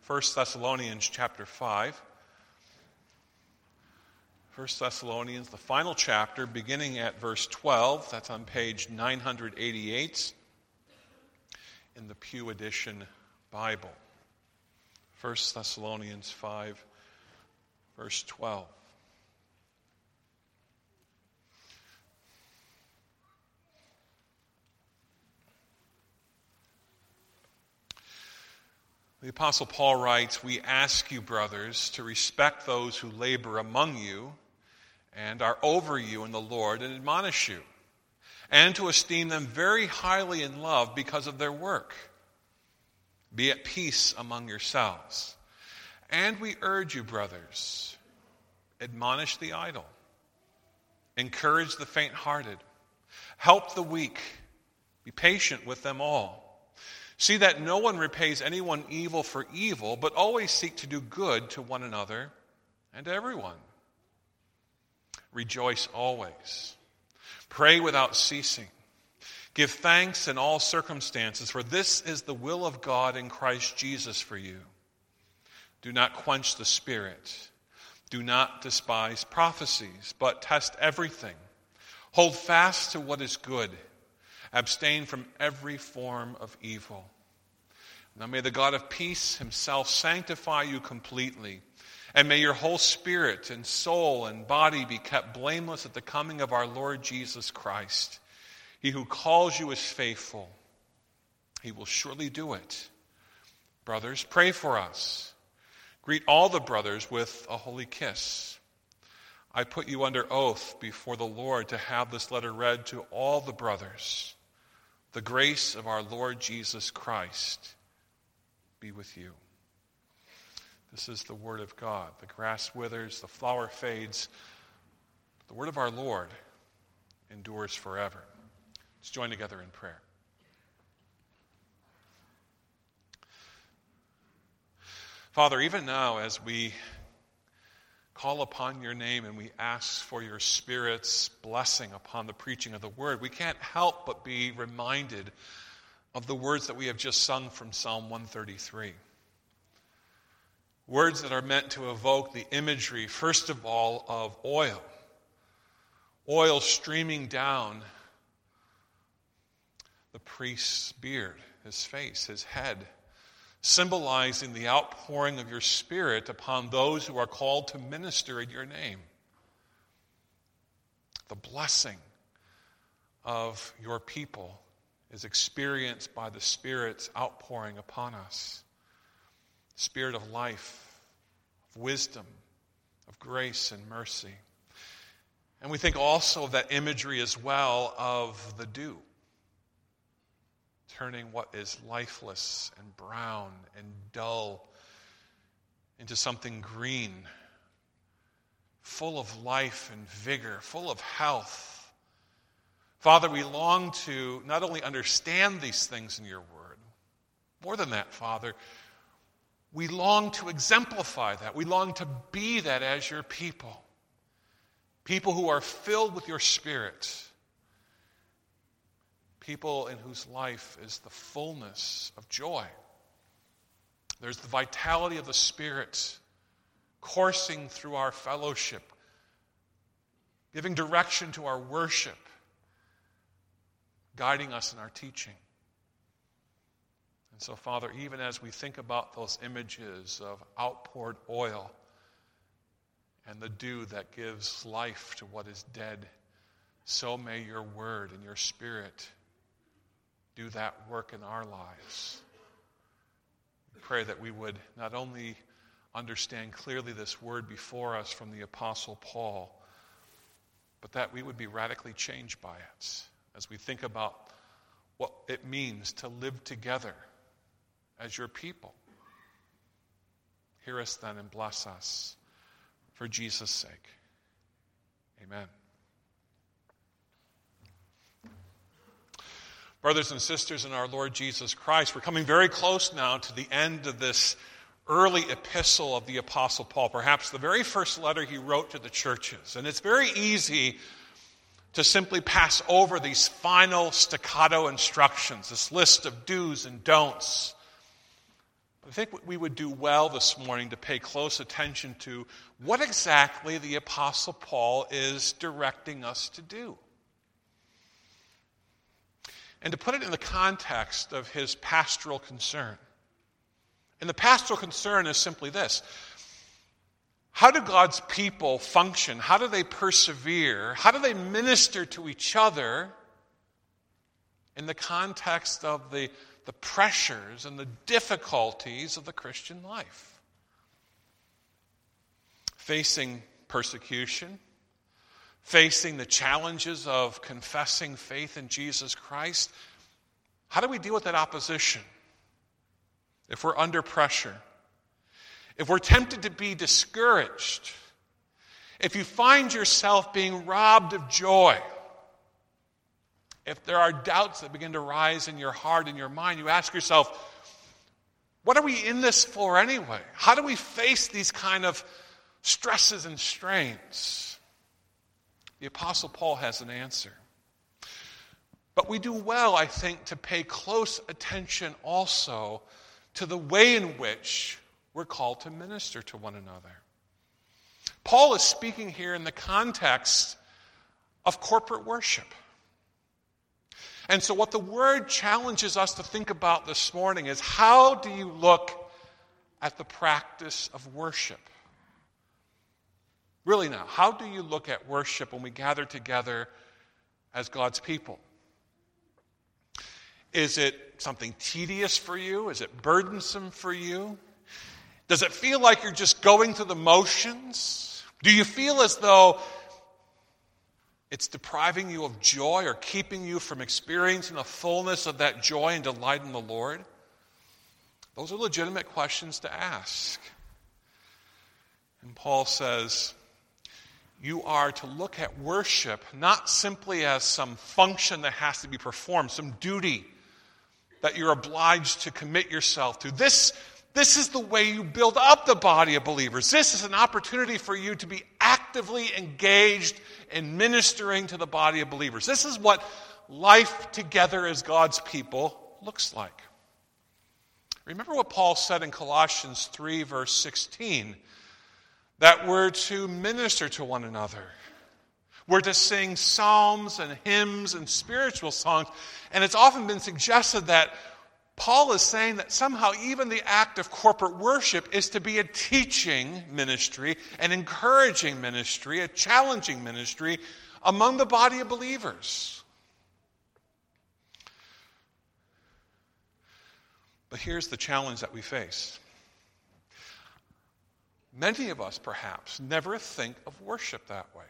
1 Thessalonians chapter 5. 1 Thessalonians, the final chapter, beginning at verse 12. That's on page 988 in the Pew Edition Bible. 1 Thessalonians 5, verse 12. The Apostle Paul writes, "We ask you, brothers, to respect those who labor among you and are over you in the Lord and admonish you, and to esteem them very highly in love because of their work. Be at peace among yourselves. And we urge you, brothers, admonish the idle, encourage the faint-hearted, help the weak, be patient with them all. See that no one repays anyone evil for evil, but always seek to do good to one another and to everyone. Rejoice always. Pray without ceasing. Give thanks in all circumstances, for this is the will of God in Christ Jesus for you. Do not quench the Spirit. Do not despise prophecies, but test everything. Hold fast to what is good. Abstain from every form of evil. Now may the God of peace himself sanctify you completely, and may your whole spirit and soul and body be kept blameless at the coming of our Lord Jesus Christ. He who calls you is faithful. He will surely do it. Brothers, pray for us. Greet all the brothers with a holy kiss. I put you under oath before the Lord to have this letter read to all the brothers. The grace of our Lord Jesus Christ be with you." This is the word of God. The grass withers, the flower fades. The word of our Lord endures forever. Let's join together in prayer. Father, even now as we call upon your name and we ask for your Spirit's blessing upon the preaching of the word, we can't help but be reminded of the words that we have just sung from Psalm 133. Words that are meant to evoke the imagery, first of all, of oil. Oil streaming down the priest's beard, his face, his head, symbolizing the outpouring of your Spirit upon those who are called to minister in your name. The blessing of your people is experienced by the Spirit's outpouring upon us. Spirit of life, of wisdom, of grace and mercy. And we think also of that imagery as well of the dew, turning what is lifeless and brown and dull into something green, full of life and vigor, full of health. Father, we long to not only understand these things in your word, more than that, Father, we long to exemplify that. We long to be that as your people. People who are filled with your Spirit. People in whose life is the fullness of joy. There's the vitality of the Spirit coursing through our fellowship, giving direction to our worship, guiding us in our teaching. And so, Father, even as we think about those images of outpoured oil and the dew that gives life to what is dead, so may your word and your Spirit do that work in our lives. We pray that we would not only understand clearly this word before us from the Apostle Paul, but that we would be radically changed by it as we think about what it means to live together as your people. Hear us then and bless us for Jesus' sake. Amen. Brothers and sisters in our Lord Jesus Christ, we're coming very close now to the end of this early epistle of the Apostle Paul, perhaps the very first letter he wrote to the churches. And it's very easy to simply pass over these final staccato instructions, this list of do's and don'ts. I think we would do well this morning to pay close attention to what exactly the Apostle Paul is directing us to do. And to put it in the context of his pastoral concern. And the pastoral concern is simply this: how do God's people function? How do they persevere? How do they minister to each other in the context of the pressures and the difficulties of the Christian life? Facing persecution, facing the challenges of confessing faith in Jesus Christ. How do we deal with that opposition? If we're under pressure, if we're tempted to be discouraged, if you find yourself being robbed of joy, if there are doubts that begin to rise in your heart and your mind, you ask yourself, what are we in this for anyway? How do we face these kind of stresses and strains? The Apostle Paul has an answer. But we do well, I think, to pay close attention also to the way in which we're called to minister to one another. Paul is speaking here in the context of corporate worship. And so what the Word challenges us to think about this morning is, how do you look at the practice of worship? Really now, how do you look at worship when we gather together as God's people? Is it something tedious for you? Is it burdensome for you? Does it feel like you're just going through the motions? Do you feel as though it's depriving you of joy or keeping you from experiencing the fullness of that joy and delight in the Lord? Those are legitimate questions to ask. And Paul says, you are to look at worship not simply as some function that has to be performed, some duty that you're obliged to commit yourself to. This is the way you build up the body of believers. This is an opportunity for you to be actively engaged in ministering to the body of believers. This is what life together as God's people looks like. Remember what Paul said in Colossians 3, verse 16, that we're to minister to one another. We're to sing psalms and hymns and spiritual songs. And it's often been suggested that Paul is saying that somehow even the act of corporate worship is to be a teaching ministry, an encouraging ministry, a challenging ministry among the body of believers. But here's the challenge that we face. Many of us, perhaps, never think of worship that way.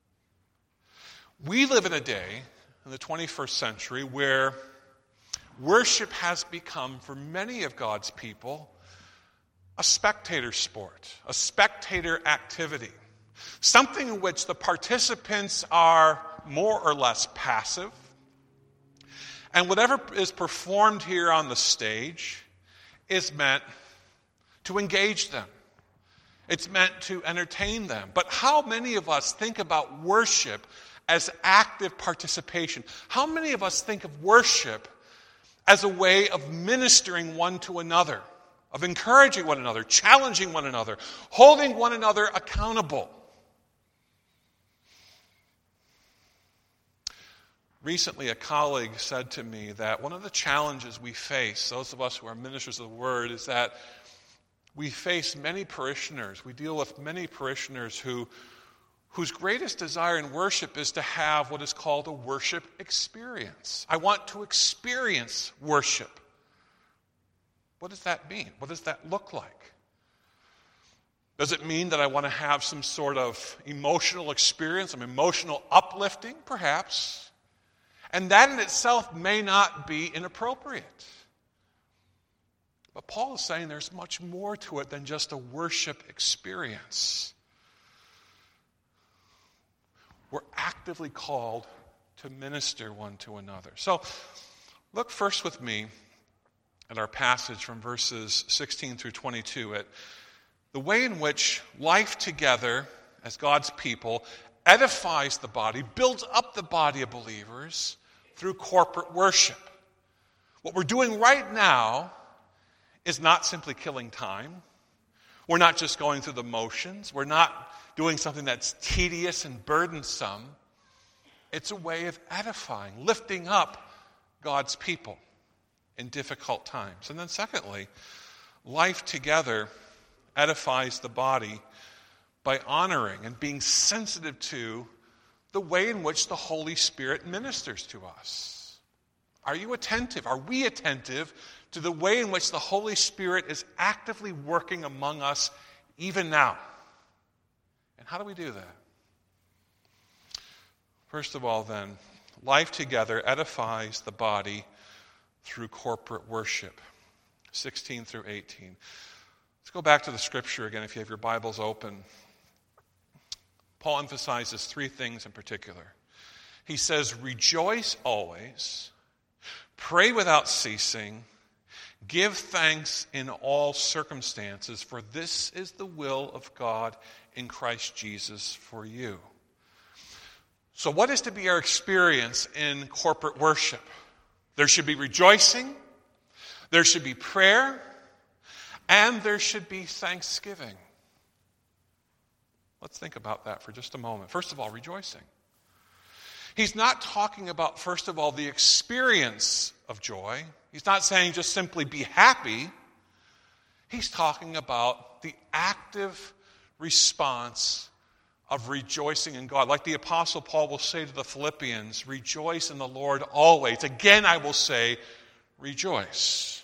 We live in a day, in the 21st century, where worship has become, for many of God's people, a spectator sport, a spectator activity, something in which the participants are more or less passive, and whatever is performed here on the stage is meant to engage them. It's meant to entertain them. But how many of us think about worship as active participation? How many of us think of worship as a way of ministering one to another, of encouraging one another, challenging one another, holding one another accountable? Recently, a colleague said to me that one of the challenges we face, those of us who are ministers of the Word, is that we face many parishioners. We deal with many parishioners whose greatest desire in worship is to have what is called a worship experience. I want to experience worship. What does that mean? What does that look like? Does it mean that I want to have some sort of emotional experience, some emotional uplifting? Perhaps. And that in itself may not be inappropriate. But Paul is saying there's much more to it than just a worship experience. We're actively called to minister one to another. So look first with me at our passage from verses 16 through 22 at the way in which life together as God's people edifies the body, builds up the body of believers through corporate worship. What we're doing right now is not simply killing time. We're not just going through the motions. We're not doing something that's tedious and burdensome. It's a way of edifying, lifting up God's people in difficult times. And then secondly, life together edifies the body by honoring and being sensitive to the way in which the Holy Spirit ministers to us. Are you attentive? Are we attentive to the way in which the Holy Spirit is actively working among us even now? And how do we do that? First of all, then, life together edifies the body through corporate worship. 16 through 18. Let's go back to the scripture again if you have your Bibles open. Paul emphasizes three things in particular. He says, rejoice always, pray without ceasing, give thanks in all circumstances, for this is the will of God in Christ Jesus for you. So what is to be our experience in corporate worship? There should be rejoicing, there should be prayer, and there should be thanksgiving. Let's think about that for just a moment. First of all, rejoicing. He's not talking about, first of all, the experience of joy. He's not saying just simply be happy. He's talking about the active response of rejoicing in God. Like the Apostle Paul will say to the Philippians, rejoice in the Lord always. Again, I will say, rejoice.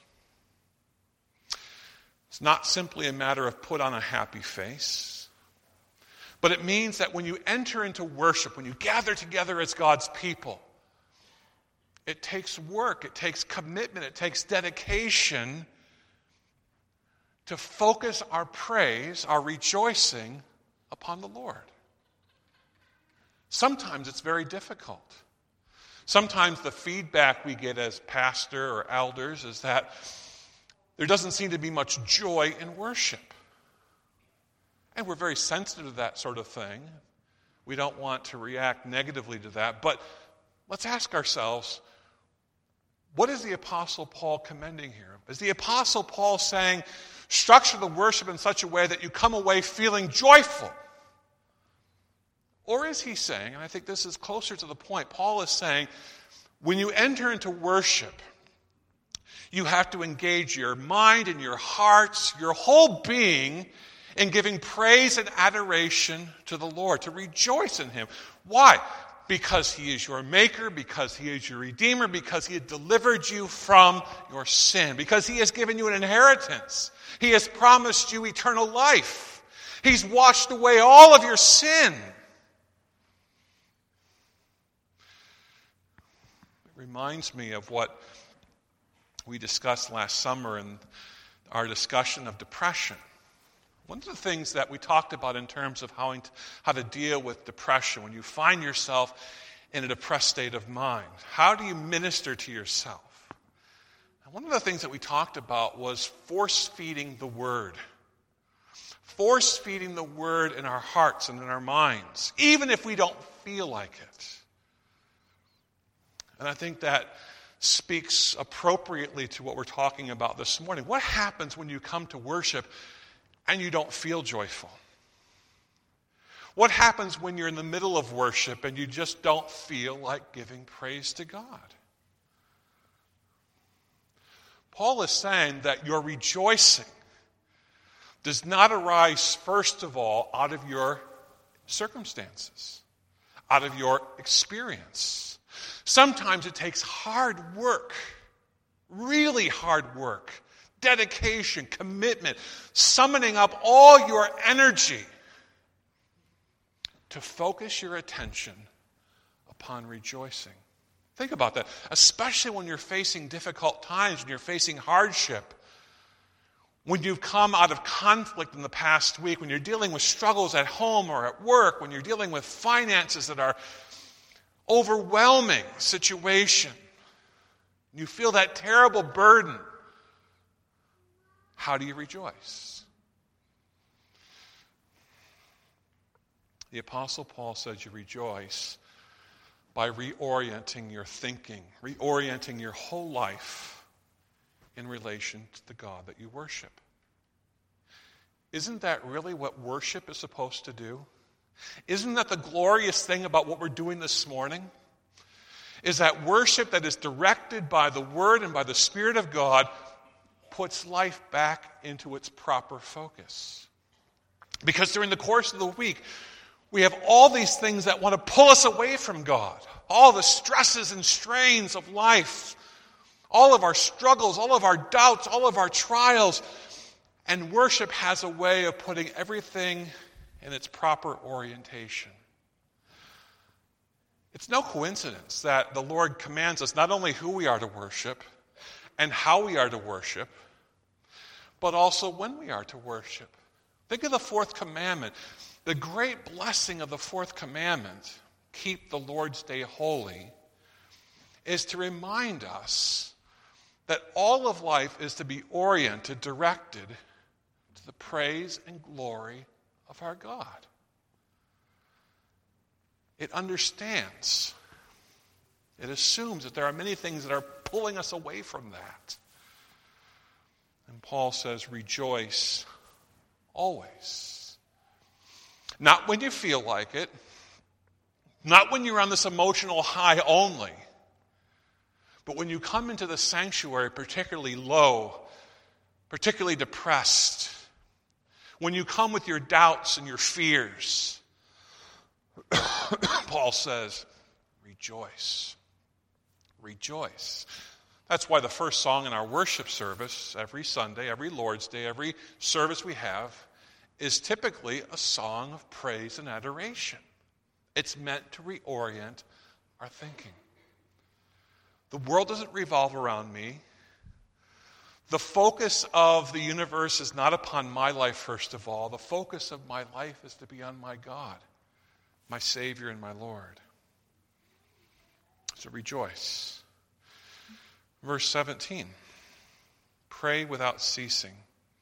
It's not simply a matter of put on a happy face, but it means that when you enter into worship, when you gather together as God's people, it takes work, it takes commitment, it takes dedication to focus our praise, our rejoicing upon the Lord. Sometimes it's very difficult. Sometimes the feedback we get as pastor or elders is that there doesn't seem to be much joy in worship. And we're very sensitive to that sort of thing. We don't want to react negatively to that. But let's ask ourselves, what is the Apostle Paul commending here? Is the Apostle Paul saying, structure the worship in such a way that you come away feeling joyful? Or is he saying, and I think this is closer to the point, Paul is saying, when you enter into worship, you have to engage your mind and your hearts, your whole being, in giving praise and adoration to the Lord, to rejoice in him. Why? Because he is your maker, because he is your redeemer, because he has delivered you from your sin, because he has given you an inheritance. He has promised you eternal life. He's washed away all of your sin. It reminds me of what we discussed last summer in our discussion of depression. One of the things that we talked about in terms of how to deal with depression, when you find yourself in a depressed state of mind, how do you minister to yourself? And one of the things that we talked about was force-feeding the Word. Force-feeding the Word in our hearts and in our minds, even if we don't feel like it. And I think that speaks appropriately to what we're talking about this morning. What happens when you come to worship and you don't feel joyful? What happens when you're in the middle of worship and you just don't feel like giving praise to God? Paul is saying that your rejoicing does not arise, first of all, out of your circumstances, out of your experience. Sometimes it takes hard work, really hard work, dedication, commitment, summoning up all your energy to focus your attention upon rejoicing. Think about that, especially when you're facing difficult times, when you're facing hardship, when you've come out of conflict in the past week, when you're dealing with struggles at home or at work, when you're dealing with finances that are overwhelming situation. You feel that terrible burden. How do you rejoice? The Apostle Paul says you rejoice by reorienting your thinking, reorienting your whole life in relation to the God that you worship. Isn't that really what worship is supposed to do? Isn't that the glorious thing about what we're doing this morning? Is that worship that is directed by the Word and by the Spirit of God puts life back into its proper focus. Because during the course of the week, we have all these things that want to pull us away from God. All the stresses and strains of life. All of our struggles, all of our doubts, all of our trials. And worship has a way of putting everything in its proper orientation. It's no coincidence that the Lord commands us not only who we are to worship and how we are to worship, but also when we are to worship. Think of the fourth commandment. The great blessing of the fourth commandment, keep the Lord's day holy, is to remind us that all of life is to be oriented, directed to the praise and glory of our God. It understands, it assumes that there are many things that are pulling us away from that. And Paul says, rejoice always. Not when you feel like it, not when you're on this emotional high only, but when you come into the sanctuary particularly low, particularly depressed, when you come with your doubts and your fears, Paul says, rejoice. Rejoice. That's why the first song in our worship service, every Sunday, every Lord's Day, every service we have, is typically a song of praise and adoration. It's meant to reorient our thinking. The world doesn't revolve around me. The focus of the universe is not upon my life, first of all. The focus of my life is to be on my God, my Savior and my Lord. So rejoice. Verse 17, pray without ceasing.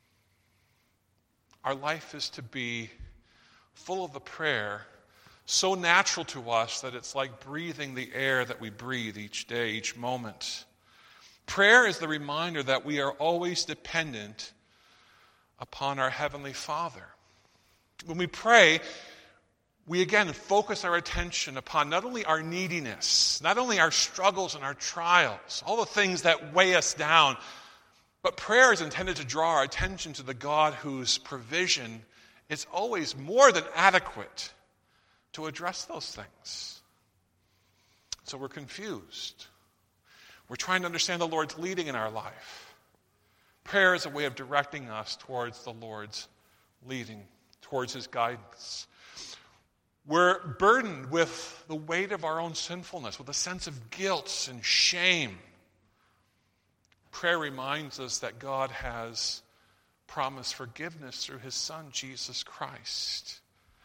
Our life is to be full of the prayer, so natural to us that it's like breathing the air that we breathe each day, each moment. Prayer is the reminder that we are always dependent upon our Heavenly Father. When we pray, we again focus our attention upon not only our neediness, not only our struggles and our trials, all the things that weigh us down, but prayer is intended to draw our attention to the God whose provision is always more than adequate to address those things. So we're confused. We're trying to understand the Lord's leading in our life. Prayer is a way of directing us towards the Lord's leading, towards His guidance. We're burdened with the weight of our own sinfulness, with a sense of guilt and shame. Prayer reminds us that God has promised forgiveness through His Son, Jesus Christ.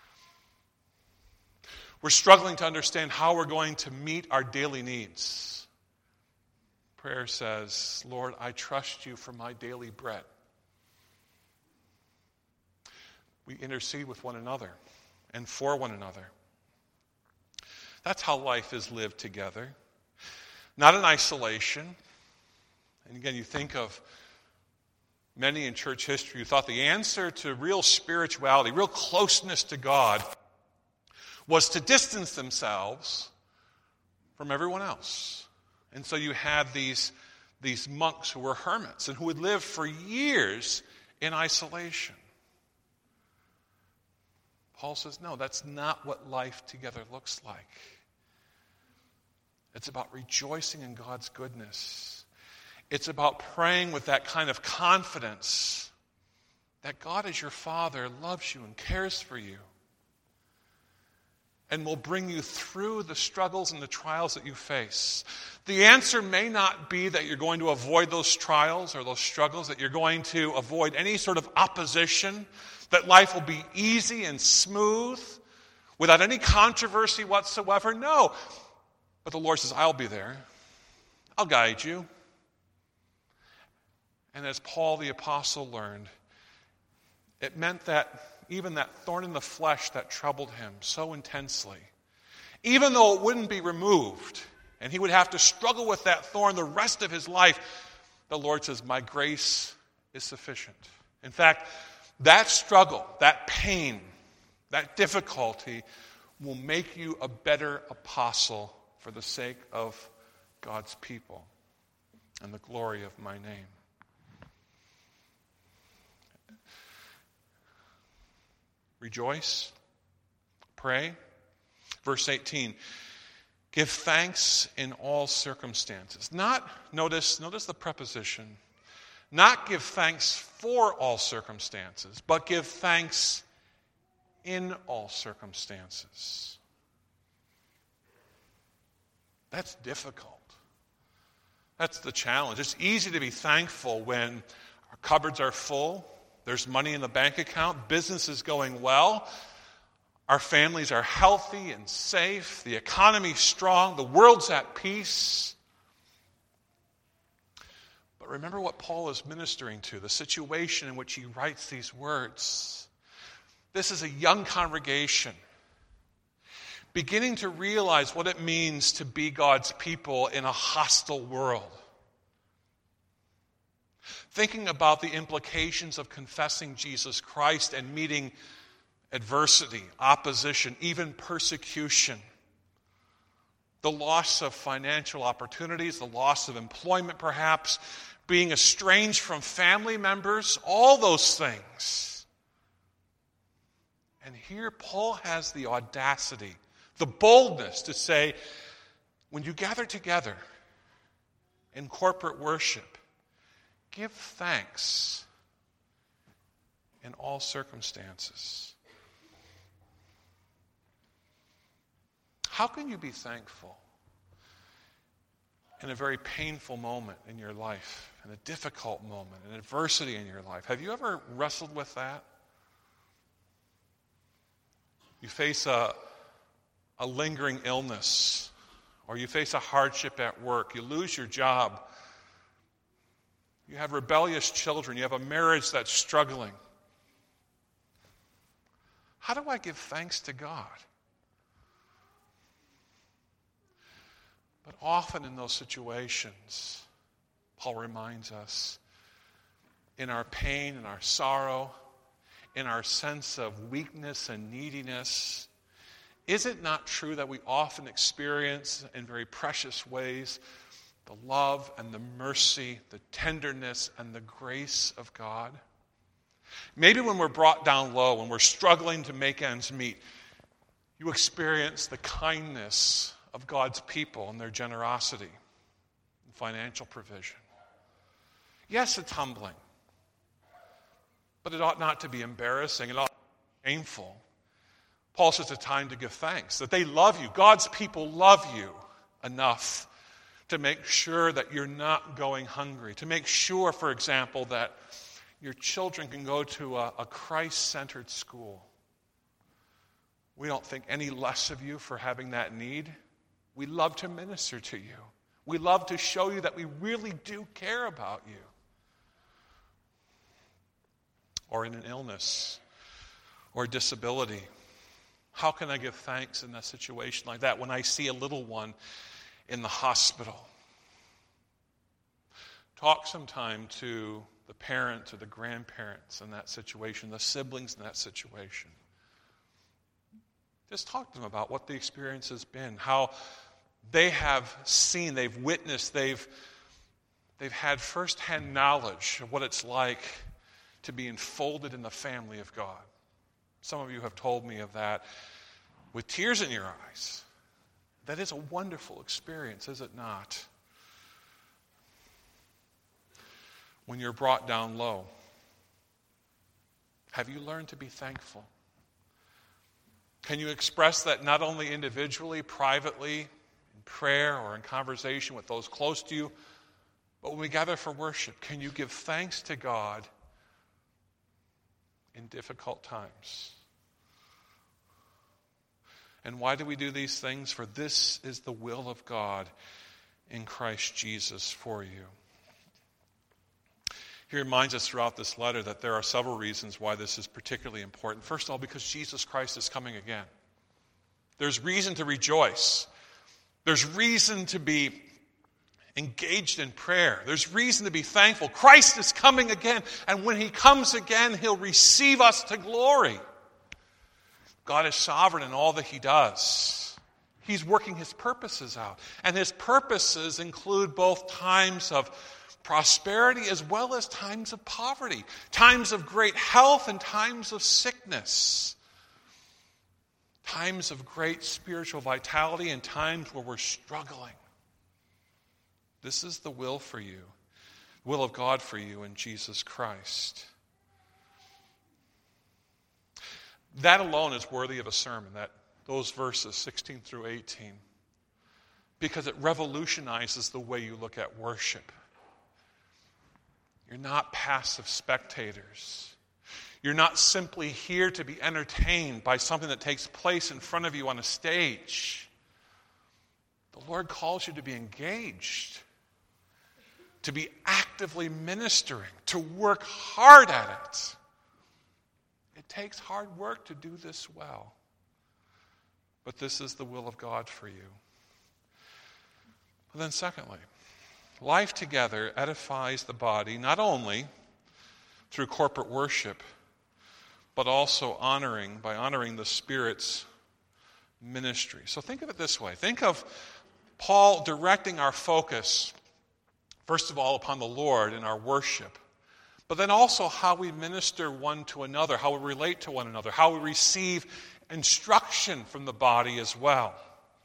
We're struggling to understand how we're going to meet our daily needs. Prayer says, Lord, I trust you for my daily bread. We intercede with one another and for one another. That's how life is lived together. Not in isolation. And again, you think of many in church history who thought the answer to real spirituality, real closeness to God, was to distance themselves from everyone else. And so you had these monks who were hermits and who would live for years in isolation. Paul says, no, that's not what life together looks like. It's about rejoicing in God's goodness. It's about praying with that kind of confidence that God is your Father, loves you and cares for you, and will bring you through the struggles and the trials that you face. The answer may not be that you're going to avoid those trials or those struggles, that you're going to avoid any sort of opposition, that life will be easy and smooth, without any controversy whatsoever. No. But the Lord says, I'll be there. I'll guide you. And as Paul the Apostle learned, it meant that even that thorn in the flesh that troubled him so intensely, even though it wouldn't be removed, and he would have to struggle with that thorn the rest of his life, the Lord says, my grace is sufficient. In fact, that struggle, that pain, that difficulty will make you a better apostle for the sake of God's people and the glory of my name. Rejoice. Pray. Verse 18. Give thanks in all circumstances. Notice the preposition. Not give thanks for all circumstances, but give thanks in all circumstances. That's difficult. That's the challenge. It's easy to be thankful when our cupboards are full, there's money in the bank account, business is going well, our families are healthy and safe, the economy's strong, the world's at peace. But remember what Paul is ministering to, the situation in which he writes these words. This is a young congregation beginning to realize what it means to be God's people in a hostile world. Thinking about the implications of confessing Jesus Christ and meeting adversity, opposition, even persecution. The loss of financial opportunities, the loss of employment perhaps, being estranged from family members, all those things. And here Paul has the audacity, the boldness to say, when you gather together in corporate worship, give thanks in all circumstances. How can you be thankful in a very painful moment in your life, in a difficult moment, in adversity in your life? Have you ever wrestled with that? You face a lingering illness, or you face a hardship at work, you lose your job, you have rebellious children, you have a marriage that's struggling. How do I give thanks to God? But often in those situations, Paul reminds us, in our pain, in our sorrow, in our sense of weakness and neediness, is it not true that we often experience in very precious ways the love and the mercy, the tenderness and the grace of God? Maybe when we're brought down low, when we're struggling to make ends meet, you experience the kindness of God's people and their generosity and financial provision. Yes, it's humbling, but it ought not to be embarrassing. It ought to be shameful. Paul says it's a time to give thanks, that they love you. God's people love you enough to make sure that you're not going hungry, to make sure, for example, that your children can go to a Christ-centered school. We don't think any less of you for having that need. We love to minister to you. We love to show you that we really do care about you. Or in an illness or disability. How can I give thanks in a situation like that when I see a little one in the hospital? Talk sometime to the parents or the grandparents in that situation, the siblings in that situation. Just talk to them about what the experience has been, how they have seen, they've witnessed, they've had firsthand knowledge of what it's like to be enfolded in the family of God. Some of you have told me of that with tears in your eyes. That is a wonderful experience, is it not? When you're brought down low, have you learned to be thankful? Can you express that not only individually, privately, in prayer or in conversation with those close to you, but when we gather for worship, can you give thanks to God in difficult times? And why do we do these things? For this is the will of God in Christ Jesus for you. He reminds us throughout this letter that there are several reasons why this is particularly important. First of all, because Jesus Christ is coming again. There's reason to rejoice. There's reason to be engaged in prayer. There's reason to be thankful. Christ is coming again, and when he comes again, he'll receive us to glory. God is sovereign in all that he does. He's working his purposes out. And his purposes include both times of prosperity as well as times of poverty, times of great health and times of sickness, times of great spiritual vitality and times where we're struggling. This is the will for you, will of God for you in Jesus Christ. That alone is worthy of a sermon, those verses 16 through 18, because it revolutionizes the way you look at worship. You're not passive spectators. You're not simply here to be entertained by something that takes place in front of you on a stage. The Lord calls you to be engaged, to be actively ministering, to work hard at it. It takes hard work to do this well. But this is the will of God for you. But then secondly, life together edifies the body not only through corporate worship, but also by honoring the Spirit's ministry. So think of it this way. Think of Paul directing our focus, first of all, upon the Lord in our worship, but then also how we minister one to another, how we relate to one another, how we receive instruction from the body as well.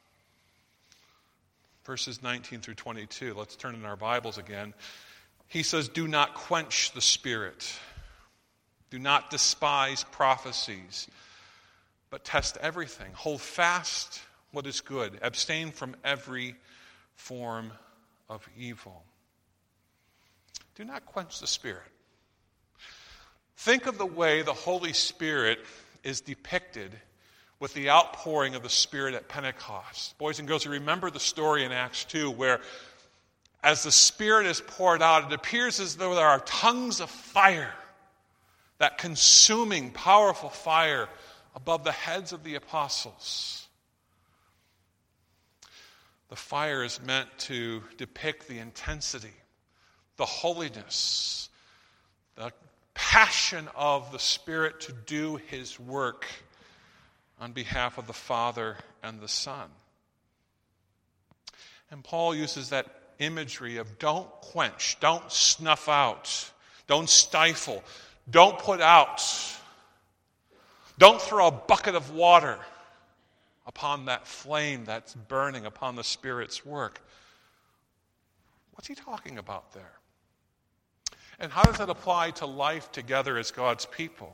Verses 19 through 22. Let's turn in our Bibles again. He says, "Do not quench the Spirit. Do not despise prophecies, but test everything. Hold fast what is good. Abstain from every form of evil." Do not quench the Spirit. Think of the way the Holy Spirit is depicted with the outpouring of the Spirit at Pentecost. Boys and girls, you remember the story in Acts 2 where as the Spirit is poured out, it appears as though there are tongues of fire, that consuming, powerful fire above the heads of the apostles. The fire is meant to depict the intensity, the holiness, the passion of the Spirit to do his work on behalf of the Father and the Son. And Paul uses that imagery of don't quench, don't snuff out, don't stifle, don't put out, don't throw a bucket of water upon that flame that's burning upon the Spirit's work. What's he talking about there? And how does that apply to life together as God's people?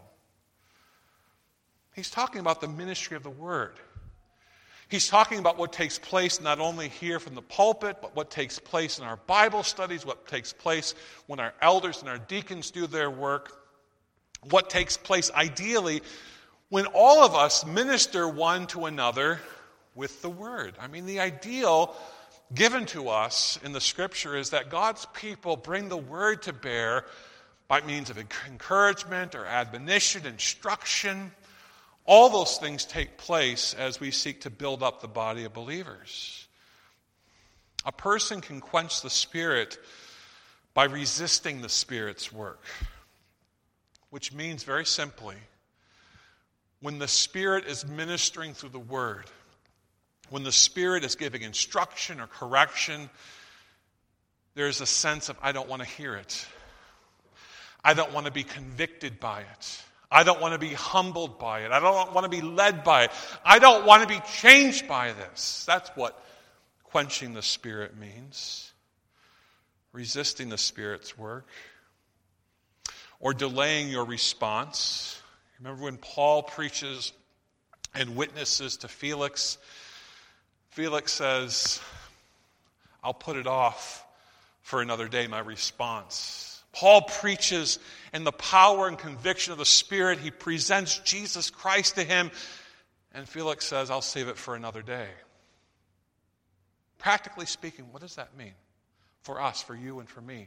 He's talking about the ministry of the Word. He's talking about what takes place not only here from the pulpit, but what takes place in our Bible studies, what takes place when our elders and our deacons do their work, what takes place ideally when all of us minister one to another with the Word. I mean, the ideal given to us in the Scripture is that God's people bring the Word to bear by means of encouragement or admonition, instruction. All those things take place as we seek to build up the body of believers. A person can quench the Spirit by resisting the Spirit's work, which means very simply, when the Spirit is ministering through the Word, when the Spirit is giving instruction or correction, there's a sense of, I don't want to hear it. I don't want to be convicted by it. I don't want to be humbled by it. I don't want to be led by it. I don't want to be changed by this. That's what quenching the Spirit means. Resisting the Spirit's work. Or delaying your response. Remember when Paul preaches and witnesses to Felix? Felix says, I'll put it off for another day, my response. Paul preaches in the power and conviction of the Spirit. He presents Jesus Christ to him. And Felix says, I'll save it for another day. Practically speaking, what does that mean? For us, for you, and for me.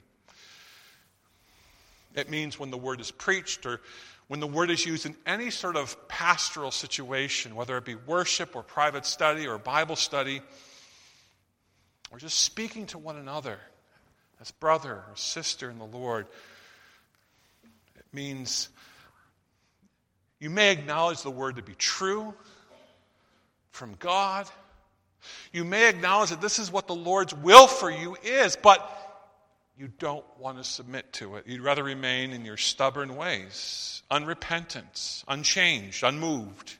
It means when the Word is preached or when the Word is used in any sort of pastoral situation, whether it be worship or private study or Bible study, or just speaking to one another as brother or sister in the Lord. It means you may acknowledge the word to be true from God. You may acknowledge that this is what the Lord's will for you is, but you don't want to submit to it. You'd rather remain in your stubborn ways, unrepentant, unchanged, unmoved.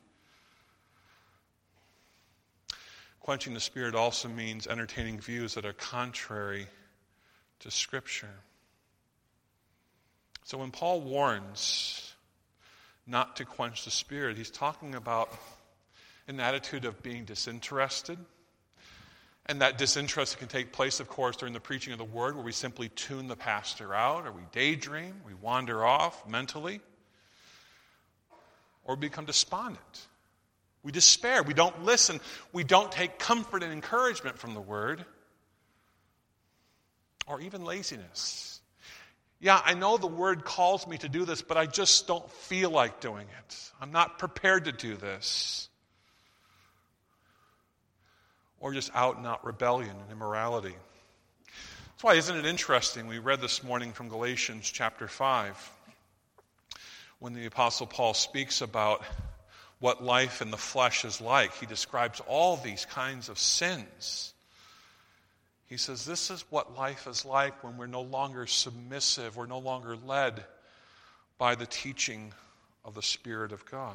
Quenching the Spirit also means entertaining views that are contrary to Scripture. So when Paul warns not to quench the Spirit, he's talking about an attitude of being disinterested. And that disinterest can take place, of course, during the preaching of the Word, where we simply tune the pastor out, or we daydream, we wander off mentally, or we become despondent. We despair. We don't listen. We don't take comfort and encouragement from the Word, or even laziness. Yeah, I know the Word calls me to do this, but I just don't feel like doing it. I'm not prepared to do this. Or just out and out rebellion and immorality. That's why, isn't it interesting? We read this morning from Galatians chapter 5, when the Apostle Paul speaks about what life in the flesh is like. He describes all these kinds of sins. He says, this is what life is like when we're no longer submissive, we're no longer led by the teaching of the Spirit of God.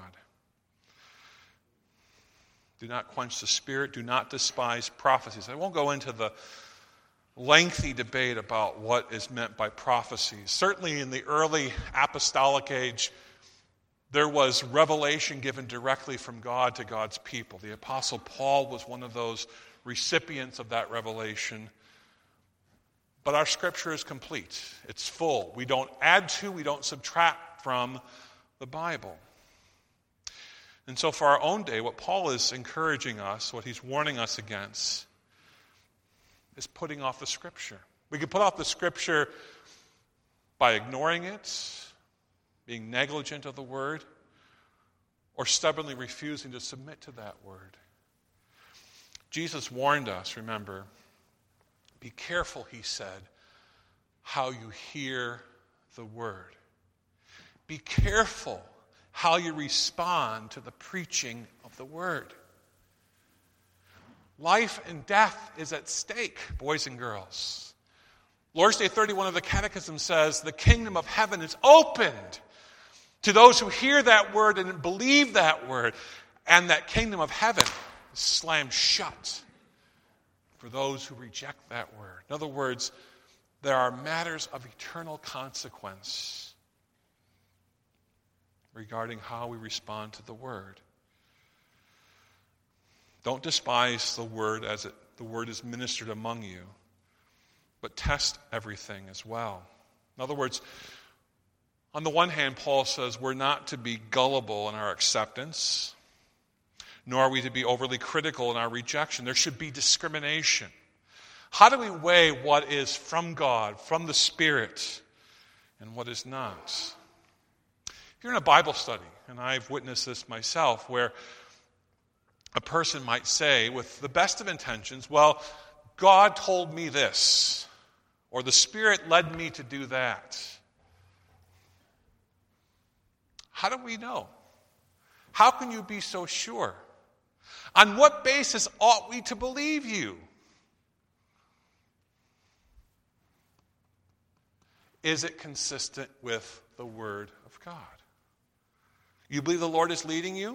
Do not quench the Spirit. Do not despise prophecies. I won't go into the lengthy debate about what is meant by prophecies. Certainly in the early apostolic age, there was revelation given directly from God to God's people. The Apostle Paul was one of those recipients of that revelation. But our Scripture is complete. It's full. We don't add to, we don't subtract from the Bible. And so for our own day, what Paul is encouraging us, what he's warning us against, is putting off the Scripture. We can put off the Scripture by ignoring it, being negligent of the Word, or stubbornly refusing to submit to that Word. Jesus warned us, remember, be careful, he said, how you hear the Word. Be careful how you respond to the preaching of the Word. Life and death is at stake, boys and girls. Lord's Day 31 of the Catechism says, the kingdom of heaven is opened to those who hear that word and believe that word, and that kingdom of heaven is slammed shut for those who reject that word. In other words, there are matters of eternal consequence regarding how we respond to the word. Don't despise the word as the word is ministered among you, but test everything as well. In other words, on the one hand, Paul says we're not to be gullible in our acceptance, nor are we to be overly critical in our rejection. There should be discrimination. How do we weigh what is from God, from the Spirit, and what is not? If you're in a Bible study, and I've witnessed this myself, where a person might say, with the best of intentions, well, God told me this, or the Spirit led me to do that. How do we know? How can you be so sure? On what basis ought we to believe you? Is it consistent with the Word of God? You believe the Lord is leading you?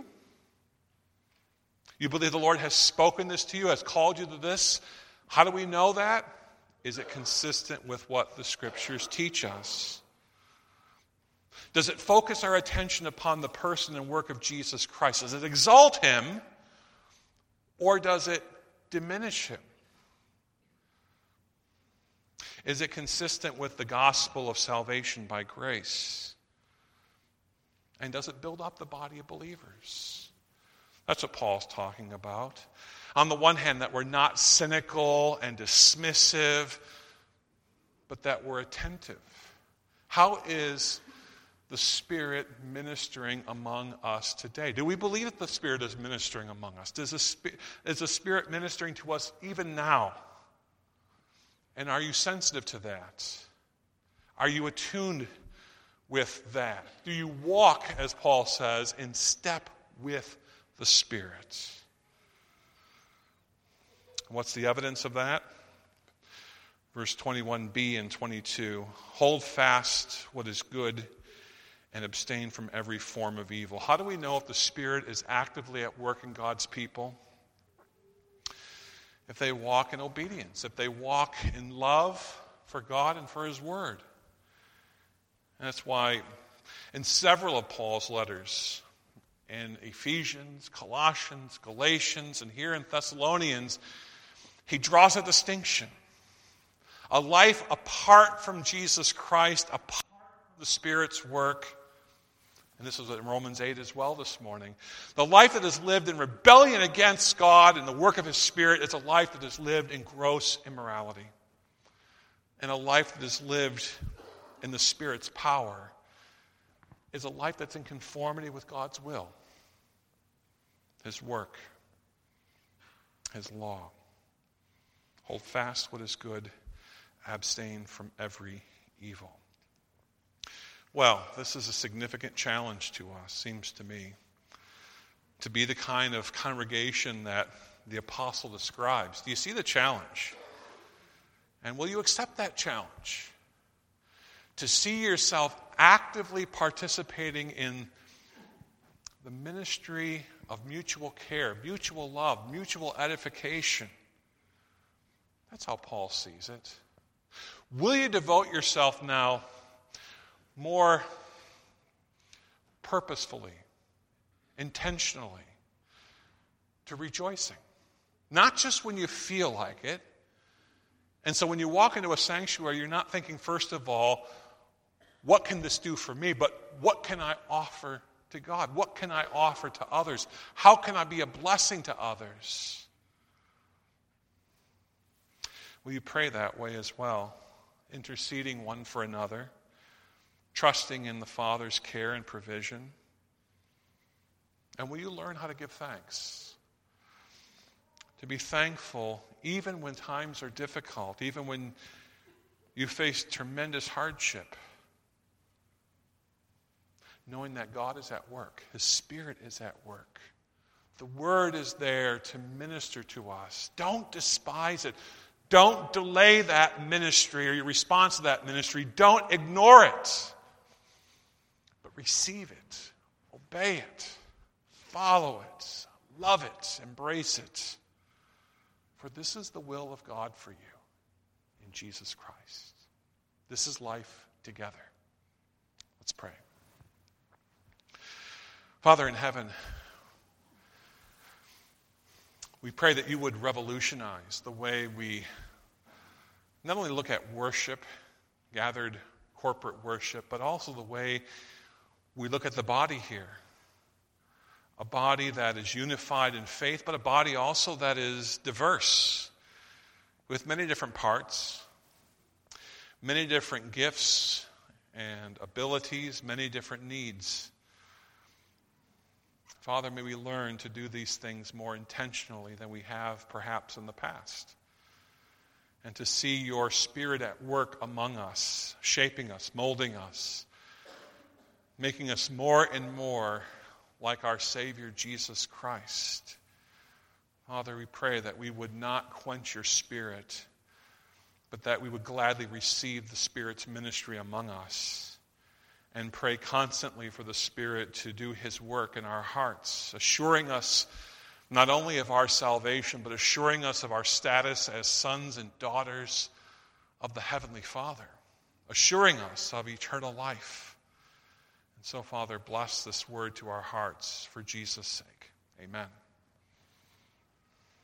You believe the Lord has spoken this to you, has called you to this? How do we know that? Is it consistent with what the Scriptures teach us? Does it focus our attention upon the person and work of Jesus Christ? Does it exalt him, or does it diminish him? Is it consistent with the gospel of salvation by grace? And does it build up the body of believers? That's what Paul's talking about. On the one hand, that we're not cynical and dismissive, but that we're attentive. How is the Spirit ministering among us today? Do we believe that the Spirit is ministering among us? Is the Spirit ministering to us even now? And are you sensitive to that? Are you attuned with that? Do you walk, as Paul says, in step with the Spirit? What's the evidence of that? Verse 21b and 22. Hold fast what is good and abstain from every form of evil. How do we know if the Spirit is actively at work in God's people? If they walk in obedience, if they walk in love for God and for His Word. And that's why in several of Paul's letters, in Ephesians, Colossians, Galatians, and here in Thessalonians, he draws a distinction. A life apart from Jesus Christ, apart from the Spirit's work. And this is in Romans 8 as well this morning. The life that is lived in rebellion against God and the work of His Spirit is a life that is lived in gross immorality. And a life that is lived in the Spirit's power is a life that's in conformity with God's will, His work, His law. Hold fast what is good, abstain from every evil. Well, this is a significant challenge to us, seems to me, to be the kind of congregation that the apostle describes. Do you see the challenge? And will you accept that challenge? To see yourself actively participating in the ministry of mutual care, mutual love, mutual edification. That's how Paul sees it. Will you devote yourself now more purposefully, intentionally, to rejoicing? Not just when you feel like it. And so when you walk into a sanctuary, you're not thinking, first of all, what can this do for me? But what can I offer to God? What can I offer to others? How can I be a blessing to others? Will you pray that way as well? Interceding one for another, trusting in the Father's care and provision. And will you learn how to give thanks? To be thankful even when times are difficult, even when you face tremendous hardship. Knowing that God is at work. His Spirit is at work. The Word is there to minister to us. Don't despise it. Don't delay that ministry or your response to that ministry. Don't ignore it. But receive it. Obey it. Follow it. Love it. Embrace it. For this is the will of God for you in Jesus Christ. This is life together. Let's pray. Father in heaven, we pray that you would revolutionize the way we not only look at worship, gathered corporate worship, but also the way we look at the body here. A body that is unified in faith, but a body also that is diverse, with many different parts, many different gifts and abilities, many different needs. Father, may we learn to do these things more intentionally than we have perhaps in the past. And to see your Spirit at work among us, shaping us, molding us, making us more and more like our Savior Jesus Christ. Father, we pray that we would not quench your Spirit, but that we would gladly receive the Spirit's ministry among us. And pray constantly for the Spirit to do His work in our hearts, assuring us not only of our salvation, but assuring us of our status as sons and daughters of the Heavenly Father, assuring us of eternal life. And so, Father, bless this word to our hearts for Jesus' sake. Amen.